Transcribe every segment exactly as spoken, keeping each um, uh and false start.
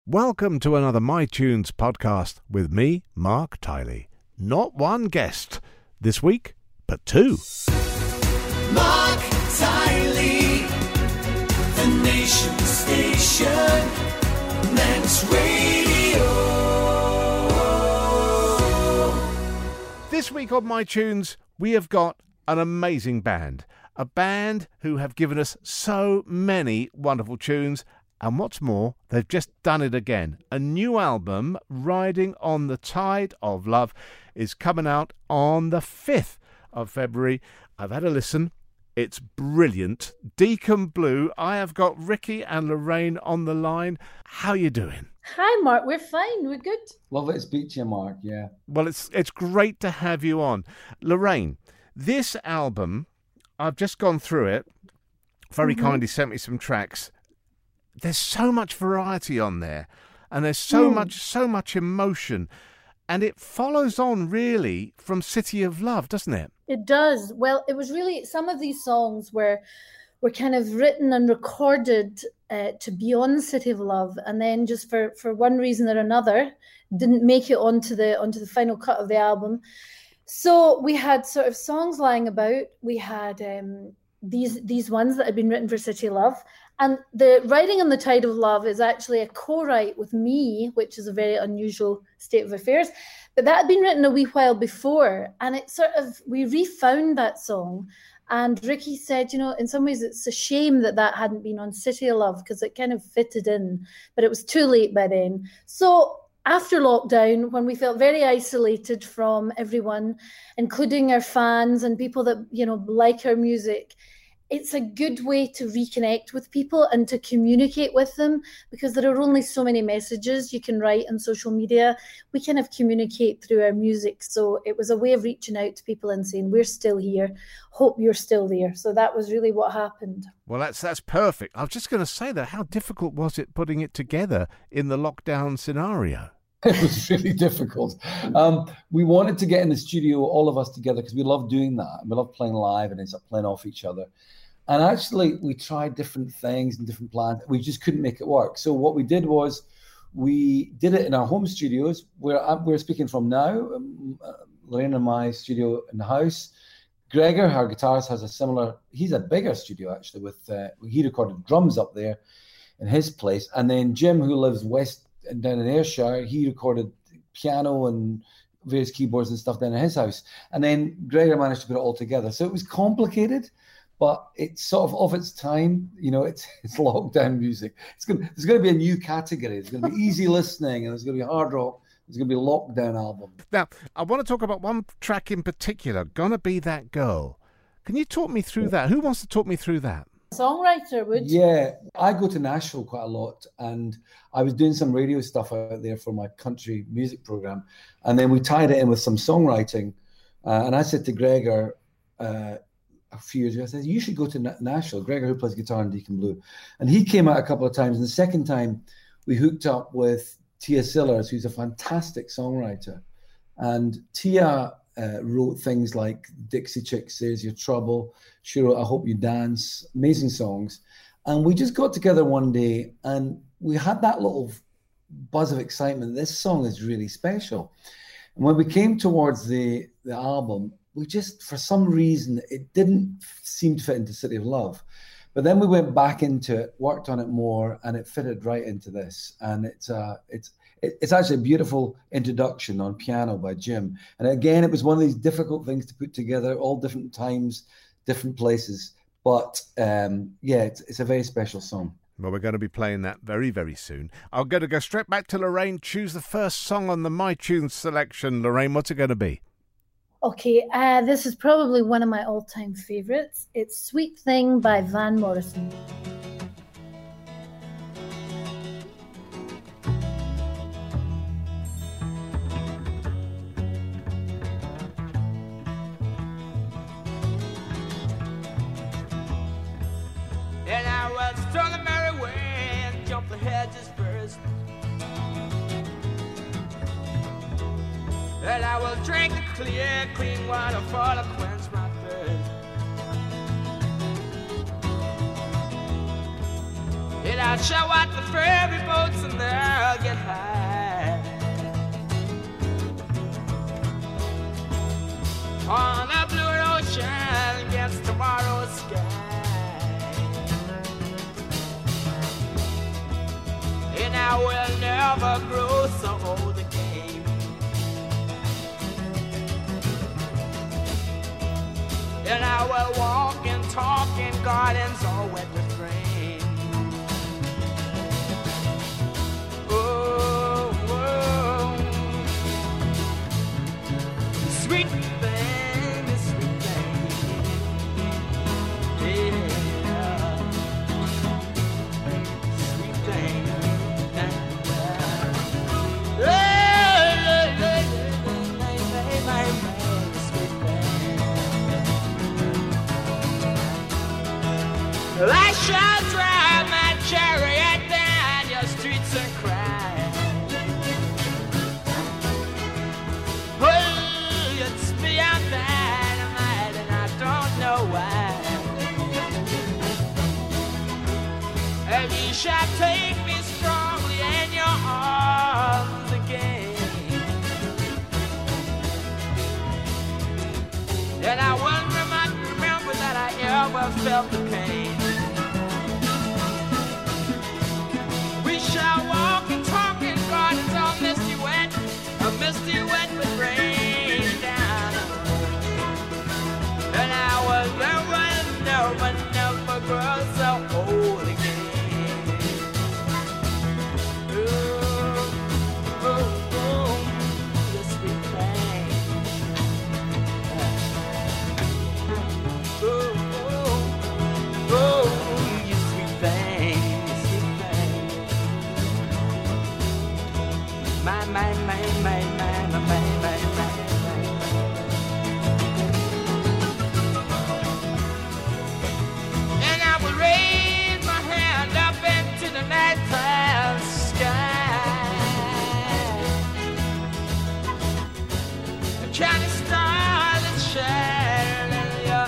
Welcome to another My Tunes podcast with me, Mark Tiley. Not one guest this week, but two. Mark Tiley, the nation station, Manx Radio. This week on My Tunes, we have got an amazing band. A band who have given us so many wonderful tunes. And what's more, they've just done it again. A new album, Riding on the Tide of Love, is coming out on the fifth of February. I've had a listen. It's brilliant. Deacon Blue. I have got Ricky and Lorraine on the line. How you doing? Hi, Mark. We're fine. We're good. Lovely to speak to you, Mark. Yeah. Well, it's it's great to have you on. Lorraine, this album, I've just gone through it. Very mm-hmm. kindly sent me some tracks. There's so much variety on there, and there's so mm. much, so much emotion, and it follows on really from City of Love, doesn't it? It does. Well, it was really, some of these songs were were kind of written and recorded uh, to be on City of Love, and then just for, for one reason or another, didn't make it onto the onto the final cut of the album. So we had sort of songs lying about. We had um, these these ones that had been written for City of Love. And the Riding on the Tide of Love is actually a co-write with me, which is a very unusual state of affairs. But that had been written a wee while before. And it sort of, we refound that song. And Ricky said, you know, in some ways it's a shame that that hadn't been on City of Love because it kind of fitted in. But it was too late by then. So after lockdown, when we felt very isolated from everyone, including our fans and people that, you know, like our music, it's a good way to reconnect with people and to communicate with them because there are only so many messages you can write on social media. We kind of communicate through our music. So it was a way of reaching out to people and saying, we're still here. Hope you're still there. So that was really what happened. Well, that's that's perfect. I was just going to say that. How difficult was it putting it together in the lockdown scenario? It was really difficult. Um, we wanted to get in the studio, all of us together, because we love doing that. We love playing live and it's playing off each other. And actually, we tried different things and different plans. We just couldn't make it work. So what we did was we did it in our home studios, where we're speaking from now, um, uh, Lorraine and my studio in the house. Gregor, our guitarist, has a similar, he's a bigger studio, actually, with uh, he recorded drums up there in his place. And then Jim, who lives west and down in Ayrshire, he recorded piano and various keyboards and stuff down in his house. And then Gregor managed to put it all together. So it was complicated. But it's sort of of its time, you know, it's it's lockdown music. It's going there's going to be a new category. There's going to be easy listening, and there's going to be hard rock. There's going to be a lockdown album. Now, I want to talk about one track in particular, Gonna Be That Girl. Can you talk me through that? Who wants to talk me through that? Songwriter, would you? Yeah, I go to Nashville quite a lot, and I was doing some radio stuff out there for my country music program, and then we tied it in with some songwriting. Uh, and I said to Gregor, uh, a few years ago, I said, you should go to Nashville. Gregor, who plays guitar in Deacon Blue. And he came out a couple of times. And the second time, we hooked up with Tia Sillars, who's a fantastic songwriter. And Tia uh, wrote things like Dixie Chicks, There's Your Trouble. She wrote I Hope You Dance, amazing songs. And we just got together one day and we had that little buzz of excitement. This song is really special. And when we came towards the, the album, we just, for some reason, it didn't seem to fit into City of Love. But then we went back into it, worked on it more, and it fitted right into this. And it's uh, it's it's actually a beautiful introduction on piano by Jim. And again, it was one of these difficult things to put together, all different times, different places. But um, yeah, it's, it's a very special song. Well, we're going to be playing that very, very soon. I'm going to go straight back to Lorraine, choose the first song on the My Tunes selection. Lorraine, what's it going to be? Okay, uh, this is probably one of my all-time favourites. It's Sweet Thing by Van Morrison. And I will strong the merry way and jump the hedges first. And I will drink the clear, clean water for to quench my thirst. And I'll show out the ferry boats and they'll get high on the blue ocean against tomorrow's sky. And I will never grow so old again. And I will walk and talk in gardens all wet with rain. Oh, oh. Sweet thing, sweet thing. Yeah. Sweet thing. Yeah. Hey, hey, hey, hey, hey, hey, hey, sweet thing. Well, I shall drive my chariot down your streets and cry. Oh, it's me I'm dynamite and I don't know why. And you shall take me strongly in your arms again. And I wonder, might remember that I ever felt the pain. Shall walk and talk in gardens all misty wet, a misty wet with rain down. And I will never, never, never grow so old again. Ooh, ooh, ooh, you sweet thing. Ooh, ooh, ooh, you sweet thing. My, my, my, my, my, my, my, my, my, my. And I will raise my hand up into the nighttime sky and count the stars that shine in your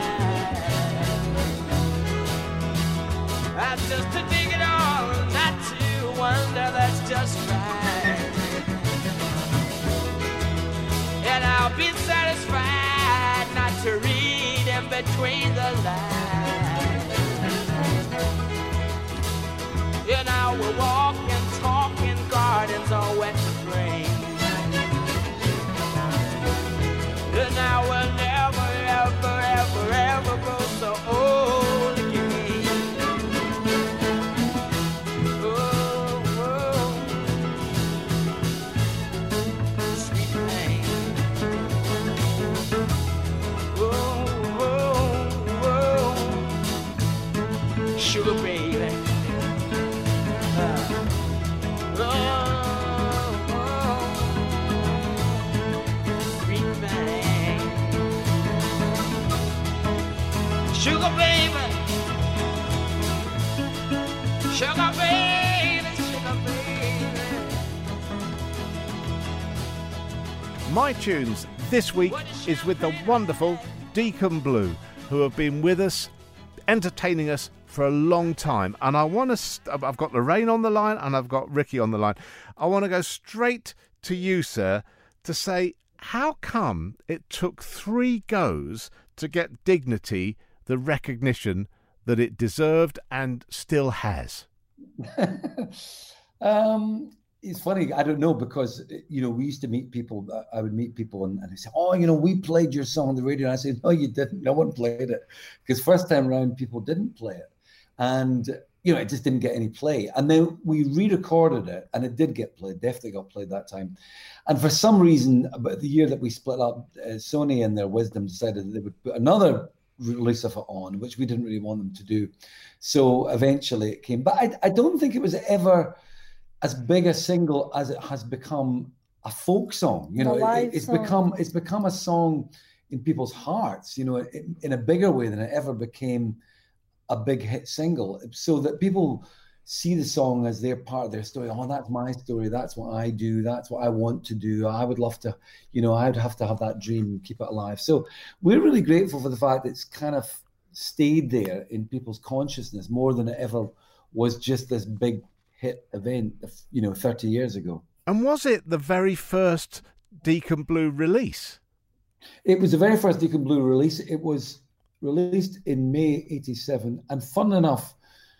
eyes. That's just to dig it all, not to wonder, that's just right. And I'll be satisfied not to read in between the lines. And I will walk and talk in gardens all wet with rain. And I will never, ever, ever, ever grow so old again. Oh, oh. Sweet thing. Sugar baby, uh, oh, oh, sweet thing, sugar baby, sugar baby, sugar baby. My tunes this week is with the wonderful Deacon Blue, who have been with us, entertaining us for a long time. And I want to st- I've got Lorraine on the line and I've got Ricky on the line. I want to go straight to you, sir, to say, how come it took three goes to get Dignity the recognition that it deserved and still has? um, it's funny. I don't know, because, you know, we used to meet people. I would meet people and, and they say, oh, you know, we played your song on the radio. And I said, no, you didn't. No one played it. Because first time around, people didn't play it. And, you know, it just didn't get any play. And then we re-recorded it and it did get played, definitely got played that time. And for some reason, about the year that we split up, uh, Sony in their wisdom decided that they would put another release of it on, which we didn't really want them to do. So eventually it came. But I, I don't think it was ever as big a single as it has become a folk song. You know, it, it's song. become it's become a song in people's hearts, you know, in, in a bigger way than it ever became a big hit single, so that people see the song as their part of their story. Oh, that's my story. That's what I do. That's what I want to do. I would love to, you know, I'd have to have that dream and keep it alive. So we're really grateful for the fact that it's kind of stayed there in people's consciousness more than it ever was just this big hit event, you know, thirty years ago. And was it the very first Deacon Blue release? It was the very first Deacon Blue release. It was released in May eighty-seven, and fun enough,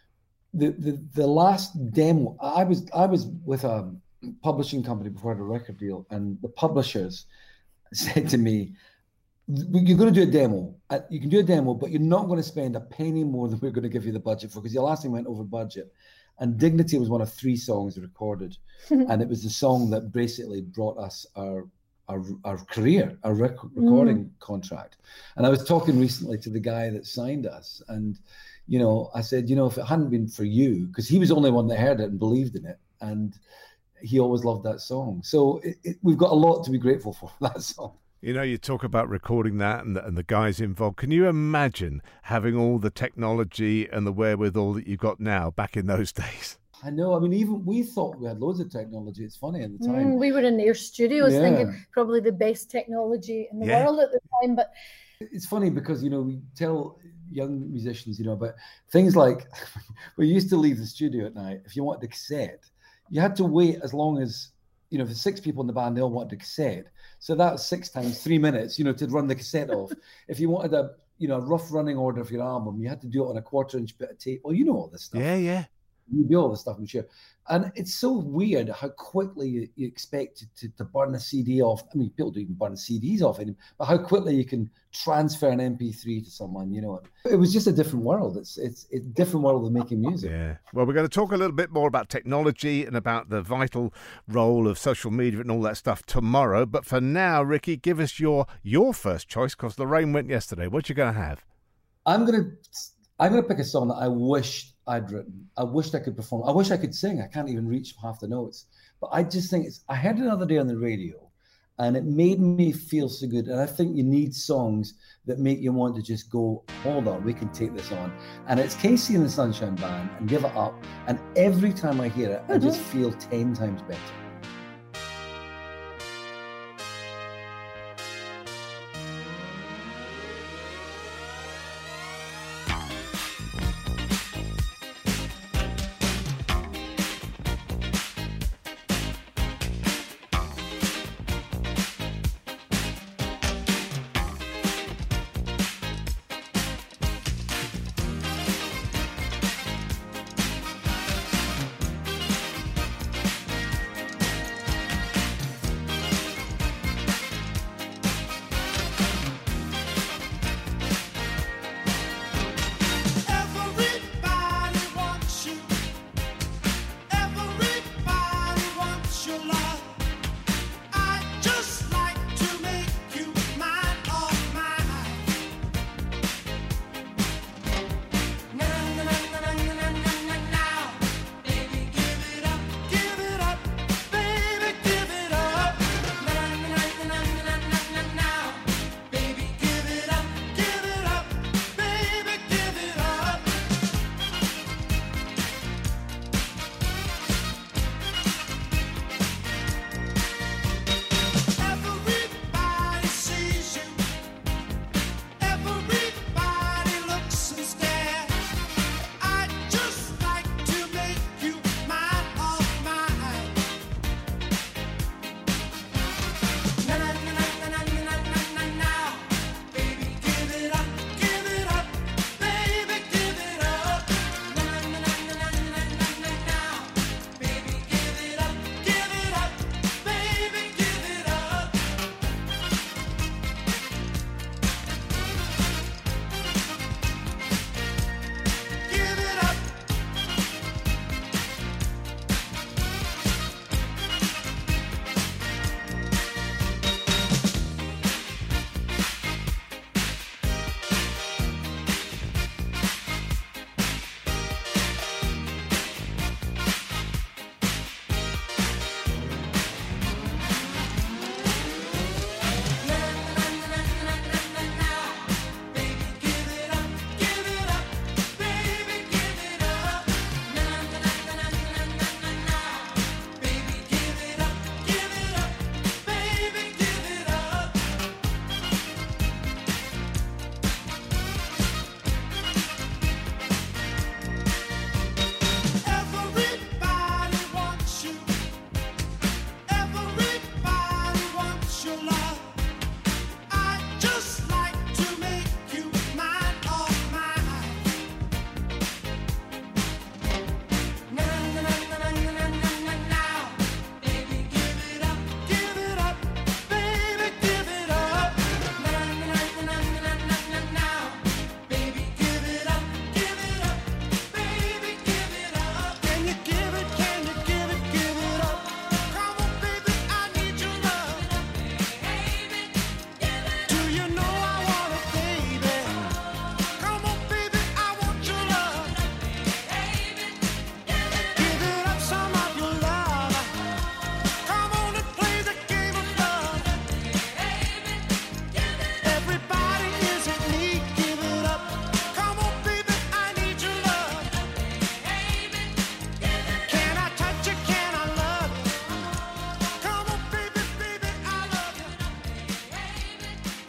the, the the last demo, I was I was with a publishing company before I had a record deal, and the publishers said to me, "You're going to do a demo. You can do a demo, but you're not going to spend a penny more than we're going to give you the budget for, because the last thing went over budget." And Dignity was one of three songs recorded, and it was the song that basically brought us our our, our career, our rec- recording mm. contract. And I was talking recently to the guy that signed us, and you know, I said, you know, if it hadn't been for you, because he was the only one that heard it and believed in it, and he always loved that song. So it, it, we've got a lot to be grateful for that song. You know, you talk about recording that and the, and the guys involved. Can you imagine having all the technology and the wherewithal that you've got now back in those days? I know. I mean, even we thought we had loads of technology. It's funny at the time. Mm, we were in their studios yeah. thinking probably the best technology in the yeah. world at the time. But it's funny because, you know, we tell young musicians, you know, about things like we used to leave the studio at night. If you wanted a cassette, you had to wait as long as, you know, if there's six people in the band, they all wanted a cassette. So that's six times three minutes, you know, to run the cassette off. If you wanted a, you know, a rough running order for your album, you had to do it on a quarter inch bit of tape. Well, you know all this stuff. Yeah, yeah. You do all this stuff, I'm sure. And it's so weird how quickly you, you expect to, to, to burn a C D off. I mean, people don't even burn C Ds off anymore, but how quickly you can transfer an M P three to someone, you know. It was just a different world. It's it's a different world of making music. Yeah. Well, we're going to talk a little bit more about technology and about the vital role of social media and all that stuff tomorrow. But for now, Ricky, give us your your first choice, because the rain went yesterday. What you going to have? I'm going to I'm going to pick a song that I wished I'd written. I wished I could perform. I wish I could sing. I can't even reach half the notes. But I just think it's, I heard it the other day on the radio, and it made me feel so good. And I think you need songs that make you want to just go, hold on, we can take this on. And it's Casey and the Sunshine Band and Give It Up. And every time I hear it, mm-hmm. I just feel ten times better.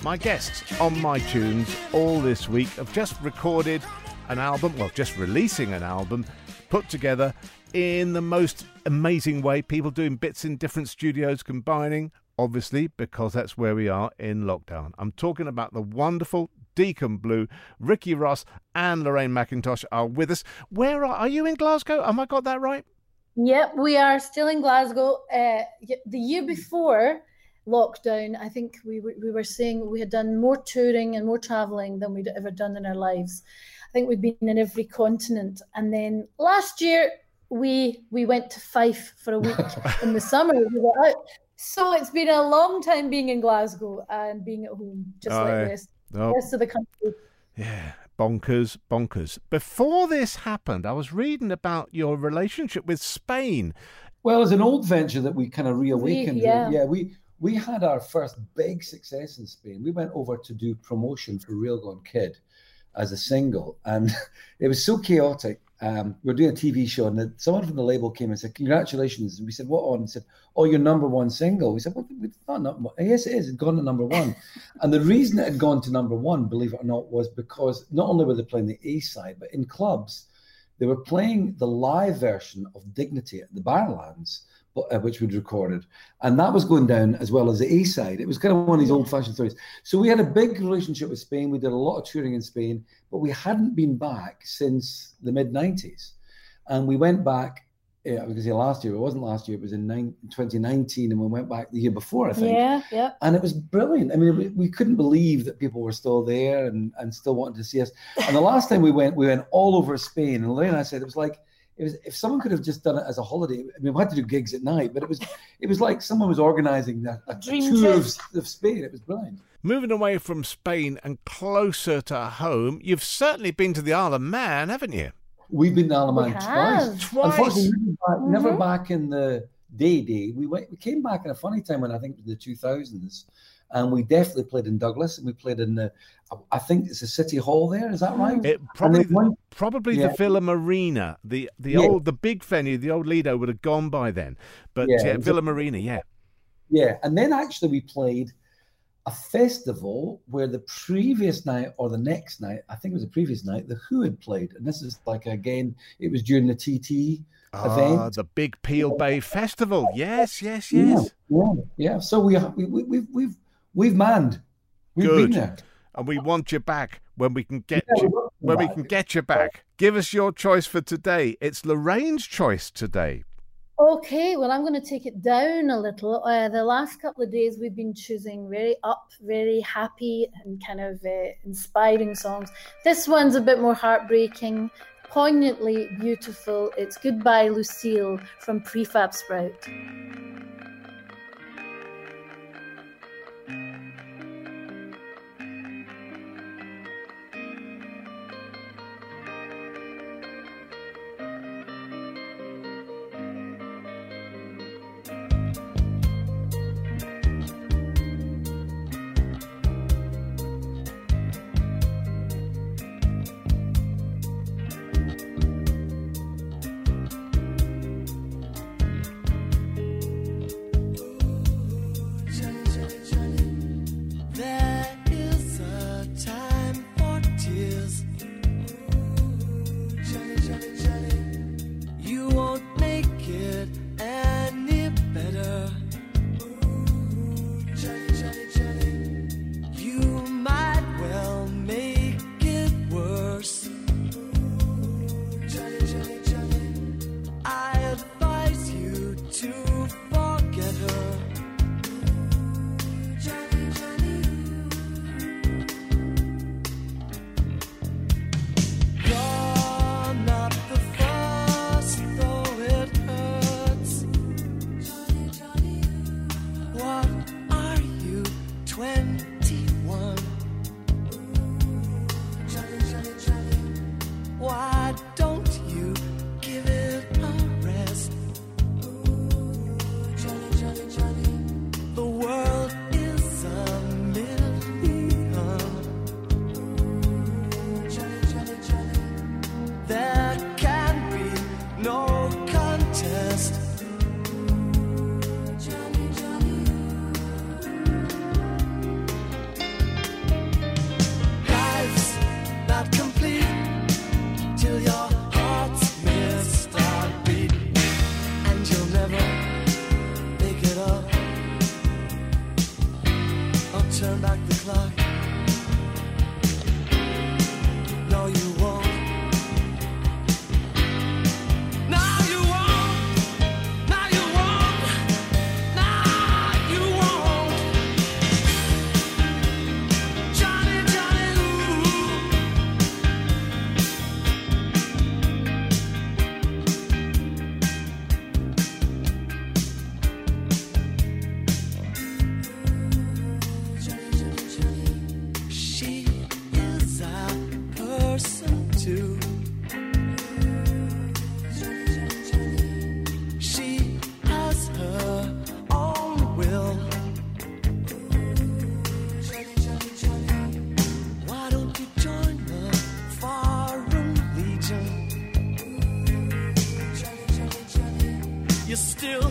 My guests on My Tunes all this week have just recorded an album, well, just releasing an album, put together in the most amazing way. People doing bits in different studios, combining, obviously, because that's where we are in lockdown. I'm talking about the wonderful Deacon Blue. Ricky Ross and Lorraine McIntosh are with us. Where are, are you in Glasgow? Have I got that right? Yep, we are still in Glasgow. Uh, the year before lockdown, I think we we were saying we had done more touring and more traveling than we'd ever done in our lives. I think we'd been in every continent. And then last year we we went to Fife for a week in the summer. We were out. So it's been a long time being in Glasgow and being at home, just oh, like yeah. this. Oh. The rest of the country. Yeah, bonkers, bonkers. Before this happened, I was reading about your relationship with Spain. Well, it's an old venture that we kind of reawakened. We, yeah, yeah we, we had our first big success in Spain. We went over to do promotion for Real Gone Kid as a single, and it was so chaotic. Um, we were doing a T V show, and someone from the label came and said, "Congratulations!" And we said, "What on?" And said, "Oh, your number one single." We said, "Well, it's not number one." Yes, it is. It's gone to number one. And the reason it had gone to number one, believe it or not, was because not only were they playing the A side, but in clubs, they were playing the live version of Dignity at the Barrowlands, which we'd recorded, and that was going down as well as the A side. It was kind of one of these old-fashioned stories. So we had a big relationship with Spain. We did a lot of touring in Spain, but we hadn't been back since the mid nineties. And we went back, yeah, I was going to say last year, it wasn't last year, it was in twenty nineteen, and we went back the year before, I think. Yeah, yeah. And it was brilliant. I mean, we, we couldn't believe that people were still there and, and still wanted to see us. And the last time we went, we went all over Spain. And Lorraine and I said, it was like, It was, if someone could have just done it as a holiday, I mean, we had to do gigs at night, but it was it was like someone was organising a, a tour of, of Spain. It was brilliant. Moving away from Spain and closer to home, you've certainly been to the Isle of Man, haven't you? We've been to Isle of Man twice. Twice. Unfortunately, never back, mm-hmm. never back in the day day. We went. We came back in a funny time when I think it was the two thousands. And we definitely played in Douglas, and we played in the, I think it's the City Hall there. Is that right? It probably, one, probably yeah. the Villa Marina, the the yeah. old, the big venue. The old Lido would have gone by then, but yeah, yeah, Villa a, Marina, yeah, yeah. And then actually we played a festival where the previous night or the next night, I think it was the previous night, the Who had played, and this is like again, it was during the T T ah, event, the Big Peel Bay Festival. Yes, yes, yes. Yeah, yeah. yeah. So we we we we've we've. We've manned. We've Good. been there. And we want you back when we can get yeah, you when back. we can get you back. Give us your choice for today. It's Lorraine's choice today. Okay, well, I'm going to take it down a little. Uh, the last couple of days we've been choosing very up, very happy and kind of uh, inspiring songs. This one's a bit more heartbreaking, poignantly beautiful. It's Goodbye Lucille from Prefab Sprout.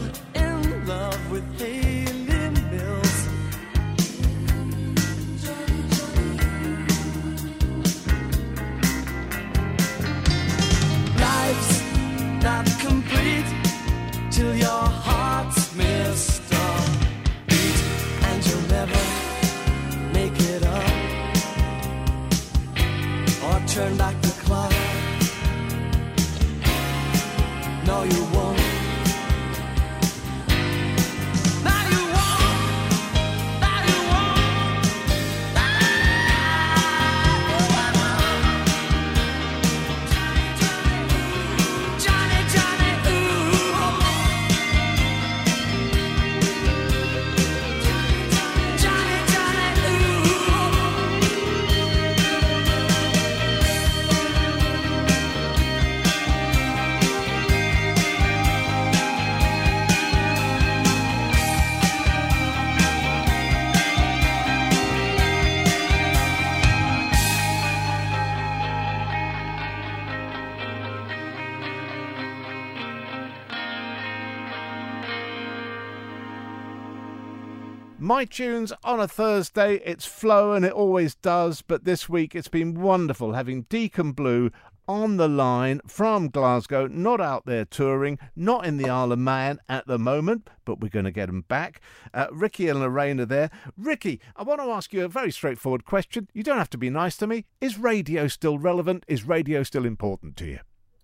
in love with Haley Mills. Life's not complete till your heart's missed a beat, and you'll never make it up or turn back the clock. No, you won't. No, you won't. No, you won't. Johnny, Johnny, ooh. Johnny, Johnny, ooh. My tunes on a Thursday, it's flowing, it always does, but this week it's been wonderful having Deacon Blue on the line from Glasgow, not out there touring, not in the Isle of Man at the moment, but we're going to get them back. Uh, Ricky and Lorraine are there. Ricky, I want to ask you a very straightforward question. You don't have to be nice to me. Is radio still relevant? Is radio still important to you?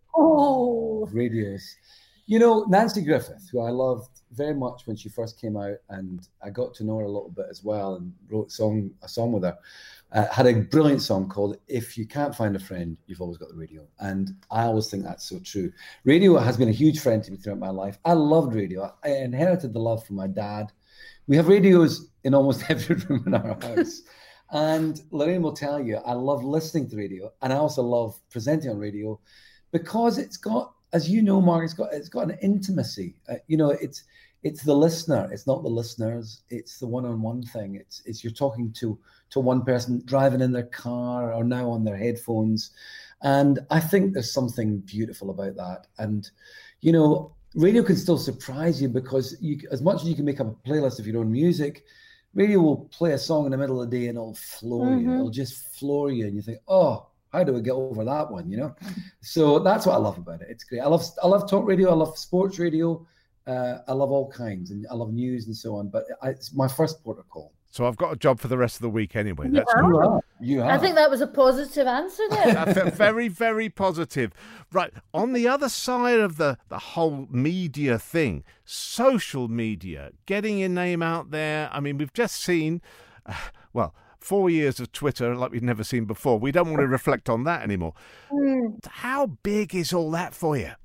Oh, Radios. You know, Nancy Griffith, who I loved very much when she first came out, and I got to know her a little bit as well and wrote song, a song with her, uh, had a brilliant song called If You Can't Find a Friend, You've Always Got the Radio. And I always think that's so true. Radio has been a huge friend to me throughout my life. I loved radio. I inherited the love from my dad. We have radios in almost every room in our house. And Lorraine will tell you, I love listening to radio, and I also love presenting on radio because it's got, as you know, Mark, it's got it's got an intimacy. Uh, you know, it's it's the listener. It's not the listeners. It's the one-on-one thing. It's it's you're talking to to one person driving in their car or now on their headphones, and I think there's something beautiful about that. And you know, radio can still surprise you because you, as much as you can make up a playlist of your own music, radio will play a song in the middle of the day and it'll floor mm-hmm. you. It'll just floor you, and you think, oh, how do we get over that one, you know? So that's what I love about it. It's great. I love I love talk radio. I love sports radio. Uh, I love all kinds, and I love news and so on. But I, it's my first port of call. So I've got a job for the rest of the week anyway. That's yeah. good. You are. You are. I think that was a positive answer there. Very, very positive. Right, on the other side of the, the whole media thing, social media, getting your name out there. I mean, we've just seen, uh, well, four years of Twitter like we've never seen before. We don't want to reflect on that anymore. Mm. How big is all that for you?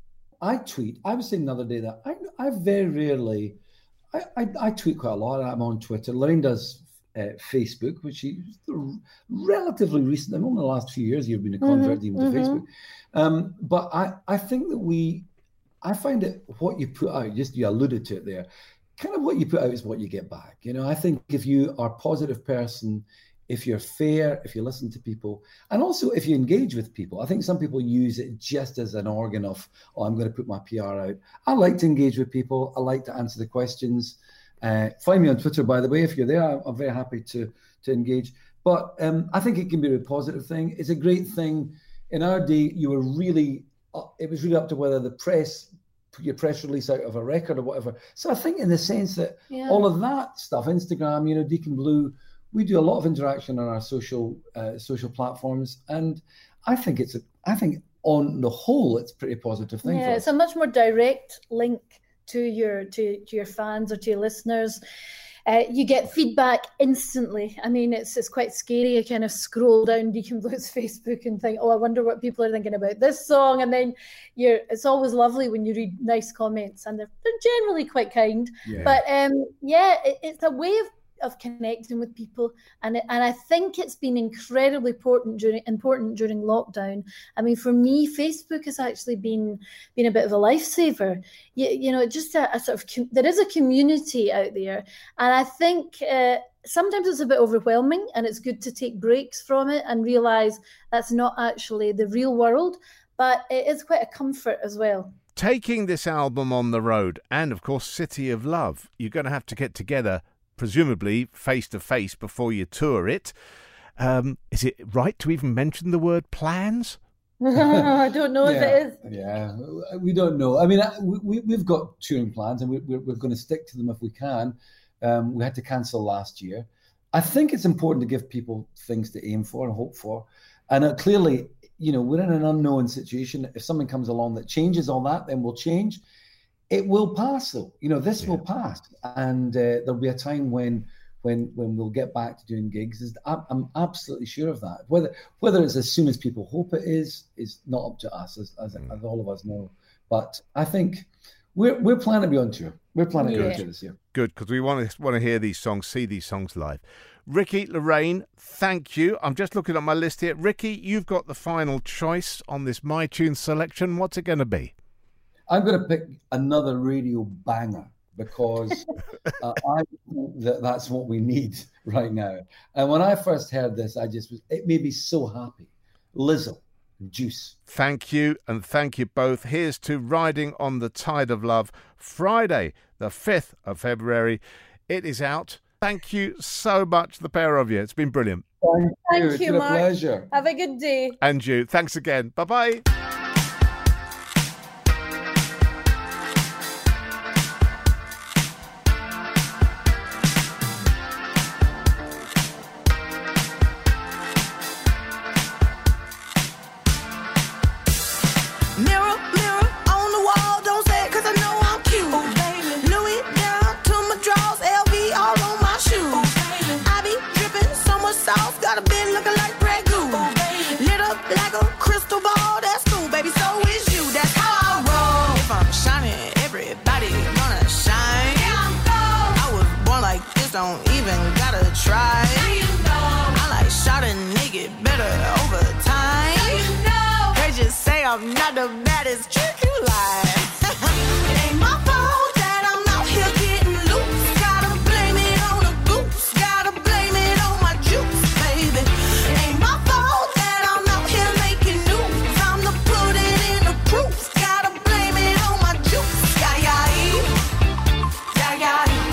I tweet. I was saying the other day that I, I very rarely, I, I, I tweet quite a lot. I'm on Twitter. Lorraine does uh, Facebook, which is relatively recent. I mean, in the last few years, you've been a convert mm-hmm, even to mm-hmm. Facebook. Um, but I, I think that we, I find it what you put out, just you alluded to it there, kind of what you put out is what you get back. You know, I think if you are a positive person, if you're fair, if you listen to people, and also if you engage with people. I think some people use it just as an organ of, oh, I'm going to put my P R out. I like to engage with people. I like to answer the questions. Uh, find me on Twitter, by the way. If you're there, I'm, I'm very happy to, to engage. But um, I think it can be a positive thing. It's a great thing. In our day, you were really, uh, it was really up to whether the press put your press release out of a record or whatever. So I think in the sense that yeah. all of that stuff, Instagram, you know, Deacon Blue, we do a lot of interaction on our social uh, social platforms, and I think it's a, I think on the whole, it's a pretty positive thing. Yeah, for us. It's a much more direct link to your to, to your fans or to your listeners. Uh, you get feedback instantly. I mean, it's it's quite scary. You kind of scroll down Deacon Blue's Facebook and think, oh, I wonder what people are thinking about this song. And then you're. It's always lovely when you read nice comments, and they're they're generally quite kind. Yeah. But um, yeah, it, it's a way of. of connecting with people, and and I think it's been incredibly important during important during lockdown. I mean, for me, Facebook has actually been been a bit of a lifesaver. You, you know, just a, a sort of com- there is a community out there, and I think uh, sometimes it's a bit overwhelming, and it's good to take breaks from it and realize that's not actually the real world, but it is quite a comfort as well. taking this album on the road and, of course, City of Love. You're going to have to get together, presumably face-to-face, before you tour it. Um, is it right to even mention the word plans? I don't know yeah, if it is. Yeah, we don't know. I mean, we, we've got touring plans, and we, we're, we're going to stick to them if we can. Um, we had to cancel last year. I think it's important to give people things to aim for and hope for. And uh, clearly, you know, we're in an unknown situation. If something comes along that changes all that, then we'll change. It will pass, though. You know, this yeah. will pass, and uh, there'll be a time when. When, when we'll get back to doing gigs, is I'm absolutely sure of that. Whether whether it's as soon as people hope it is, is not up to us, as as, mm. as all of us know. But I think we're we're planning to be on tour. We're planning yeah. to be on tour this year. Good, because we want to want to hear these songs, see these songs live. Ricky, Lorraine, thank you. I'm just looking at my list here. Ricky, you've got the final choice on this My Tunes selection. What's it going to be? I'm going to pick another radio banger. Because uh, I think that that's what we need right now. And when I first heard this, I just was, it made me so happy. Lizzo, Juice. Thank you, and thank you both. Here's to Riding on the Tide of Love, Friday, the fifth of February. It is out. Thank you so much, the pair of you. It's been brilliant. Thank you, Thank it's you been Mark. a pleasure. Have a good day. And you. Thanks again. Bye-bye. Don't even gotta try. Now you know. I like shot a nigga better over time. Now you know. They just say I'm not the baddest trick you like. It ain't my fault that I'm out here getting loose. Gotta blame it on the goose. Gotta blame it on my juice, baby. It ain't my fault that I'm out here making news. I'm the put it in the proof. Gotta blame it on my juice. Yeah, yeah, yeah, yeah, yeah.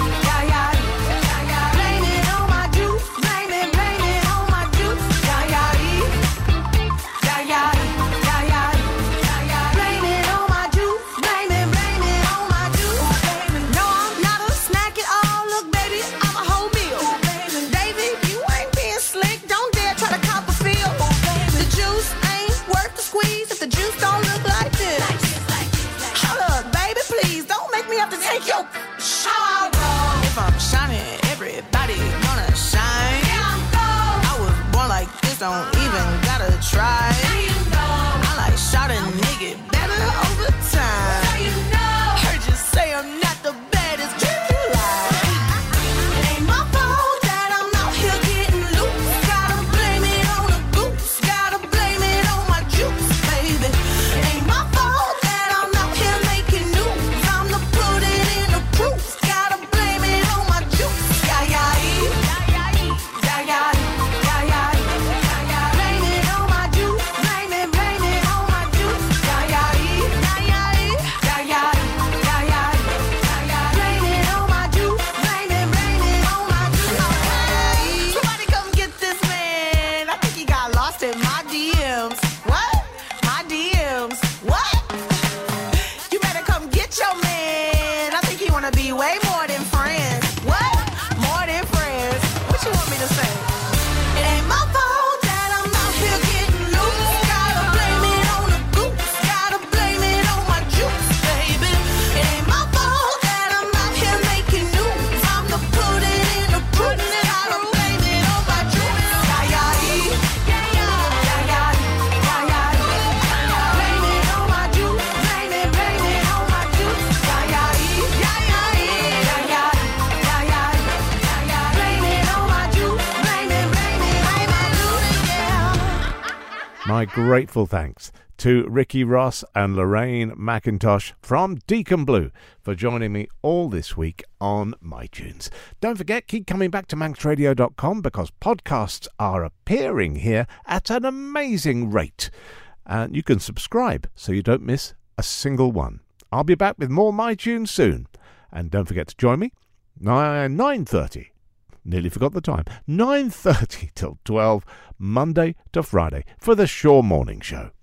If I'm shining, everybody gonna shine. I was born like this, don't even gotta try. I like shot a nigga better over time. Heard you say I'm not the baddest trick you like. It ain't my fault that I'm out here getting loose. Gotta blame it on the goose. Gotta blame it on my juice, baby. It ain't my fault that I'm out here making news. I'm the put it in the proof. Gotta blame it on my juice. Yeah, yeah, yeah, yeah, yeah, yeah, yeah, yeah. Blame it on my juice. Blame it, blame it on my juice. Yeah, yeah, yeah, yeah, yeah, yeah, yeah, yeah. Blame it on my juice. Blame it, blame it on my juice. Somebody come get this man. I think he got lost in my D Ms. What? My D Ms. What? You better come get your man. I think he wanna be way more than friends. What? More than friends. What you want me to say? It ain't my fault that I'm out here getting loose. Gotta blame it on the goose. Gotta blame it on my juice, baby. It ain't my fault that I'm out here making news. I'm the put it in the proof. Gotta blame it on my juice. Yeah, yeah, yeah, yeah, yeah, yeah, yeah, yeah. Blame it on my juice. Blame it, blame it on my juice. Yeah, yeah, yeah, yeah, yeah, yeah, yeah, yeah, yeah. Blame it on my juice. Blame it, blame it on my juice. Yeah. My grateful thanks to Ricky Ross and Lorraine McIntosh from Deacon Blue for joining me all this week on My Tunes. Don't forget, keep coming back to manx radio dot com because podcasts are appearing here at an amazing rate. And you can subscribe so you don't miss a single one. I'll be back with more My Tunes soon. And don't forget to join me, nine thirty, nearly forgot the time, nine thirty till twelve, Monday to Friday, for the Shaw Morning Show.